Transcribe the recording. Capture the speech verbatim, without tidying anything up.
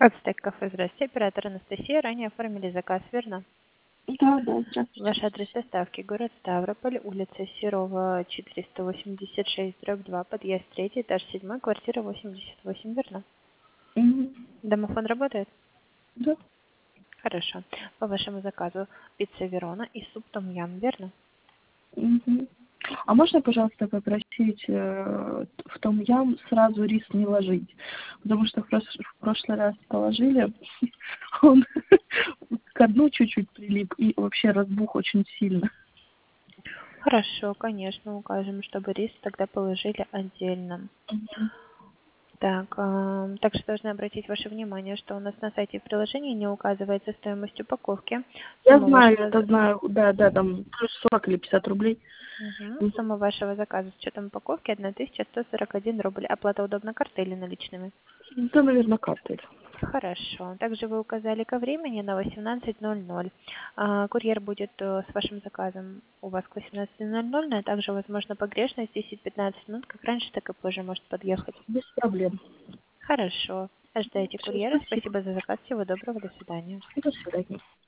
Ацтек кафе, здравствуйте, оператор Анастасия. Ранее оформили заказ, верно? Да, да, здравствуйте. Ваш адрес доставки: город Ставрополь, улица Серова, четыреста восемьдесят шесть, дробь два, подъезд третий, этаж седьмой, квартира восемьдесят восемь, верно? Мгм. Домофон работает? Да. Хорошо. По вашему заказу пицца Верона и суп том ям, верно? Мгм. А можно, пожалуйста, попросить э, в том ям сразу рис не ложить? Потому что в, прос- в прошлый раз положили, он к дну чуть-чуть прилип и вообще разбух очень сильно. Хорошо, конечно, укажем, чтобы рис тогда положили отдельно. Мгм. Так, ам, также должны обратить ваше внимание, что у нас на сайте в приложении не указывается стоимость упаковки. Я Сумма знаю, вашего это знаю, да, да, там плюс сорок или пятьдесят рублей. Мгм. Мгм. Сумма вашего заказа с учетом упаковки тысяча сто сорок один рубль. Оплата удобна картой или наличными? Это, наверное, картой. Хорошо. Также вы указали ко времени на восемнадцать ноль ноль. А, Курьер будет э, с вашим заказом у вас к восемнадцати ноль ноль, но также возможно погрешность десять-пятнадцать минут, как раньше, так и позже может подъехать. Без проблем. Хорошо. Ожидайте Все, курьера. спасибо. Спасибо за заказ. Всего доброго. До свидания. До свидания.